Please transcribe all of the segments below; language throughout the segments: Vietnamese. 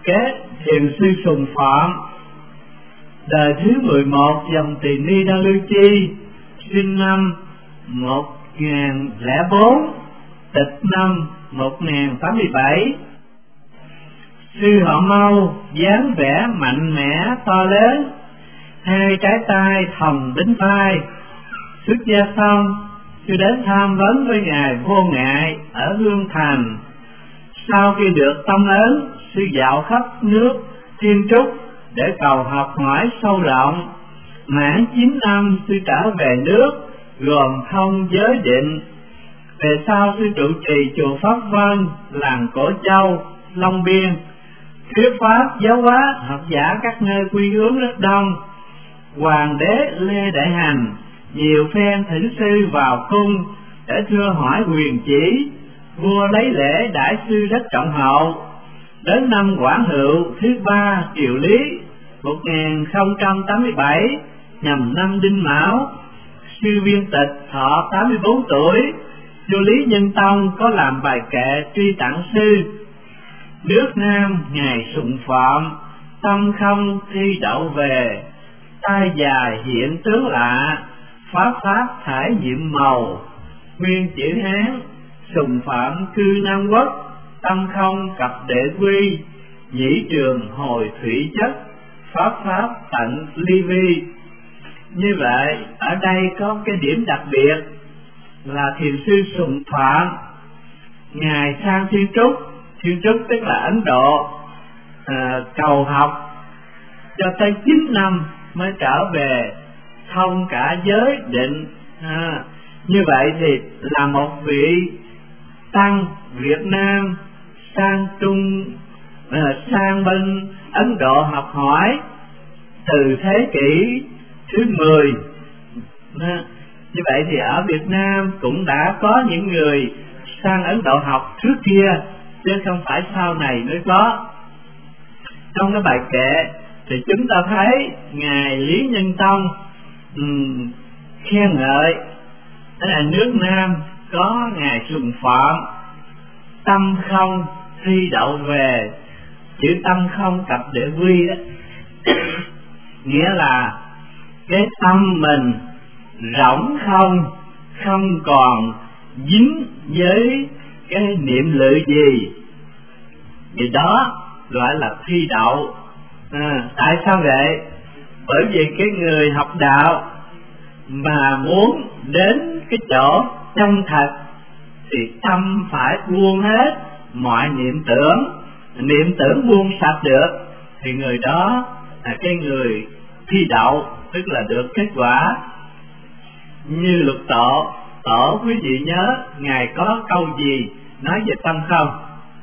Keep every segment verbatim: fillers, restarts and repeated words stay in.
kế thiền sư Sùng Phọn, đời thứ mười một dòng Tỳ Ni Đa Lưu Chi, sinh năm một nghìn lẻ bốn, tịch năm một nghìn tám mươi bảy. Sư họ Mau dáng vẻ mạnh mẽ to lớn, hai trái tay thòng đến vai. Xuất gia xong, sư đến tham vấn với ngài Vô Ngại ở Hương Thành. Sau khi được tông ấn, sư dạo khắp nước Thiên Trúc để cầu học hỏi sâu rộng. Mãn chín năm, sư trở về nước gồm thông giới định. Về sau, sư trụ trì chùa Pháp Vân, làng Cổ Châu, Long Biên, thuyết pháp giáo hóa học giả các nơi quy hướng rất đông. Hoàng đế Lê Đại Hành nhiều phen thỉnh sư vào cung để thưa hỏi quyền chỉ. Vua lấy lễ đãi sư rất trọng hậu. Đến năm Quảng Hữu thứ ba Triều Lý một nghìn không trăm tám mươi bảy, nhằm năm Đinh Mão, sư Viên Tịch thọ tám mươi bốn tuổi. Vua Lý Nhân Tông có làm bài kệ truy tặng sư. Nước Nam ngài Sùng Phọn, tâm không thi đậu về. Tai dài hiện tướng lạ, pháp pháp thải nhiệm màu. Nguyên chữ Hán, Sùng Phọn cư Nam Quốc, tâm không cập đệ quy. Nhĩ trường hồi thủy chất, pháp pháp tận ly vi. Như vậy, ở đây có cái điểm đặc biệt là thiền sư Sùng Phọn ngài sang Thiên Trúc. Thiên Trúc tức là Ấn Độ, à, cầu học cho tới chín năm mới trở về thông cả giới định. À, như vậy thì là một vị tăng Việt Nam sang Trung à, sang bên Ấn Độ học hỏi từ thế kỷ thứ mười. À, như vậy thì ở Việt Nam cũng đã có những người sang Ấn Độ học trước kia, chứ không phải sau này mới có. Trong cái bài kệ thì chúng ta thấy ngài Lý Nhân Tông um, khen ngợi đó là nước Nam có ngài Sùng Phọn, tâm không thi đậu về. Chữ tâm không cập đệ quy đó nghĩa là cái tâm mình rỗng không, không còn dính với cái niệm lự gì, thì đó gọi là thi đậu. À, tại sao vậy? Bởi vì cái người học đạo mà muốn đến cái chỗ chân thật thì tâm phải buông hết mọi niệm tưởng. Niệm tưởng buông sạch được thì người đó là cái người thi đậu, tức là được kết quả. Như Lục Tổ, Tổ quý vị nhớ ngài có câu gì nói về tâm không?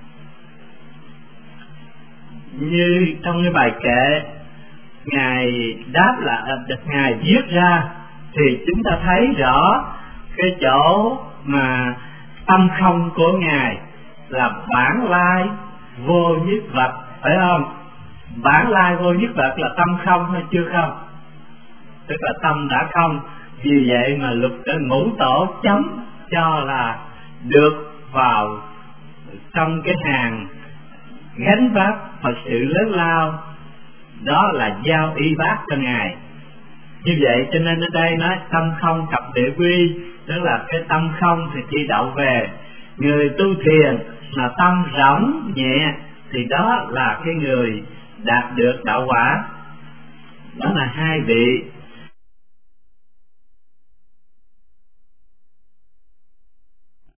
Như trong cái bài kệ ngài đáp là ngài viết ra thì chúng ta thấy rõ cái chỗ mà tâm không của ngài là bản lai vô nhất vật, phải không? Bản lai vô nhất vật là tâm không hay chưa không? Tức là tâm đã không. Vì vậy mà Lục Ngũ Tổ chấm cho là được vào trong cái hàng gánh vác Phật sự lớn lao, đó là giao y bác cho ngài. Như vậy cho nên ở đây nói tâm không cập đệ quy, tức là cái tâm không thì thi đậu về. Người tu thiền mà tâm rỗng nhẹ thì đó là cái người đạt được đạo quả. Đó là hai vị